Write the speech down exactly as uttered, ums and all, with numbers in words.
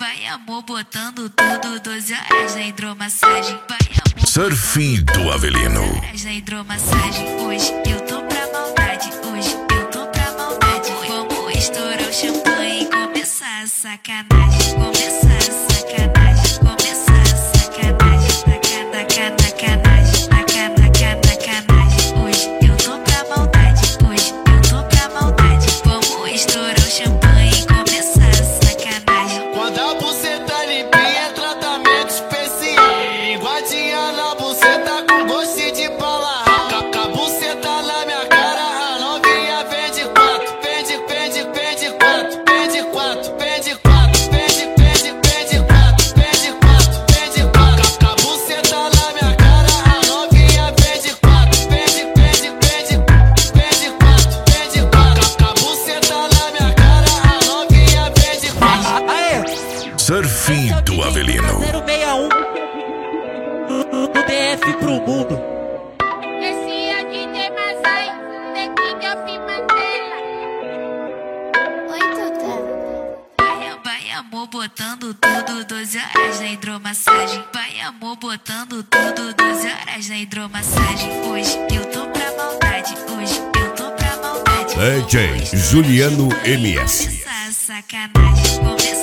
vai amor botando tudo, doze horas na hidromassagem. Vai amor Surfing do Avelino. doze horas na hidromassagem. Hoje eu tô pra maldade, hoje eu tô pra maldade. Vamos estourar o champanhe e começar a sacanagem. Começar a sacanagem, começar a sacanagem. Taca, taca, tacanagem, taca, taca, tacanagem. Hoje eu tô pra maldade, hoje eu tô pra maldade. Vamos estourar o champanhe e começar a sacanagem. Quando a buceta limpinha é tratamento especial. Guardinha na buceta com gosto de bala. Com a buceta na minha cara, a novinha vende quatro. Vende, vende, vende quatro. Vende quatro, vende quatro. Vende, vende, vende quatro. Vende quatro, vende quatro. Com a buceta na minha cara, a novinha vende quatro. Vende, vende, vende. Vende quatro, vende quatro. Com a buceta na minha cara, a novinha vende quatro. Aê! Surfing do Avelino. zero seis um do D F pro mundo. Esse é o D J Masai, The King of Mandela. Oi, Tuta. Vai, vai amor botando tudo, doze horas na hidromassagem. Vai amor botando tudo, doze horas na hidromassagem. Hoje eu tô pra maldade, hoje eu tô pra maldade. D J Juliano M S. Começar a sacanagem, começar